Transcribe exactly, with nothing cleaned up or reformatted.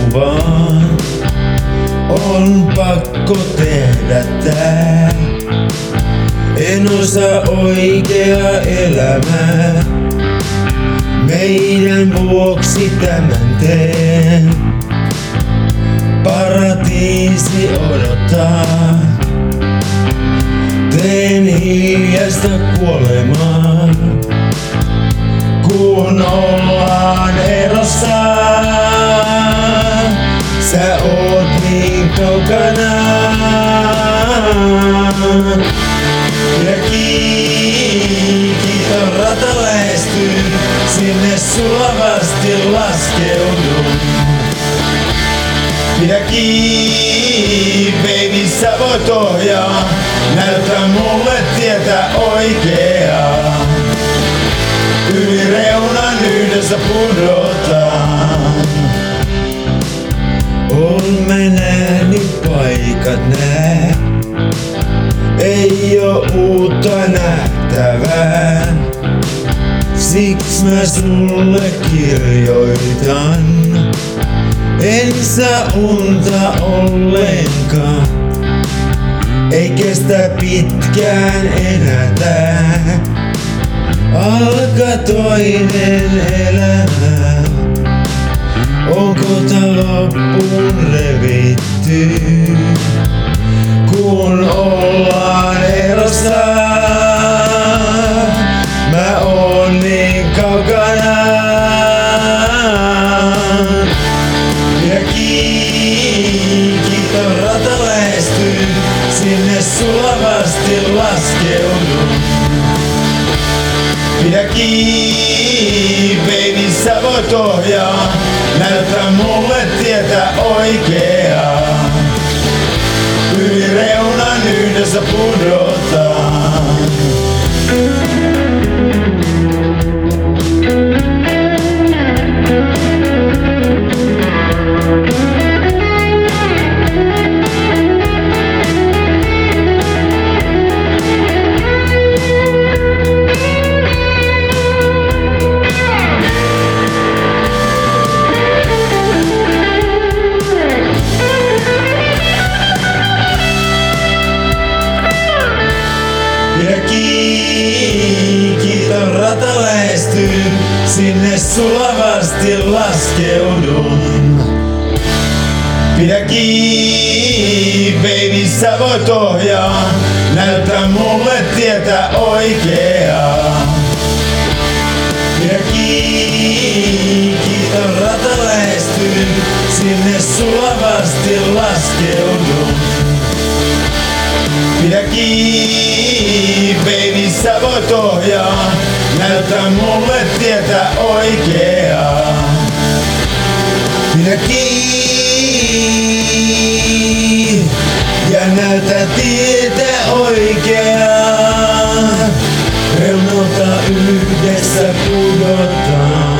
vaan. On pakko tehdä tää. En osaa oikeaa elämää. Meidän vuoksi tämän teen. Paratiisi odottaa. Teen hiljaista kuolemaa. Kun ollaan erossa, sä oot niin kaukana. Ja kiitos rata lähestyy, sinne sulavasti laskeudun. Pidä kiinni, baby, sä voit ohjaa, näytä mulle tietä oikeaa. Yli reunan yhdessä pudotaan. On mä nähnyt paikat nää, ei oo uutta nähtävää. Siks mä sulle kirjoitan, en saa unta ollenkaan. Ei kestä pitkään enää tää. Alkaa toinen elämä. Onko tää loppuun revitty? Kun ollaan erossa, mä oon niin kaukana. Ja kiitos rata lähestyy, sinne sulavasti laskeudun. Pidä kiinni, baby, sä voit ohjaa, näytä mulle tietä oikeaa. Yli reunan yhdessä pudotaan. Ja kiitos rata lähestyy, sinne sulavasti laskeudun. Pidä kiinni, baby, sä voit ohjaa, näytä mulle tietä oikeaa. Pidä kiinni, kiitos rata lähestyy, sinne sulavasti laskeudun. Pidä kiinni, baby, sä voit ohjaa, näytä mulle tietä oikeaa. Pidä kiinni ja näytä tietä oikeaa. Reunalta yhdessä pudotaan.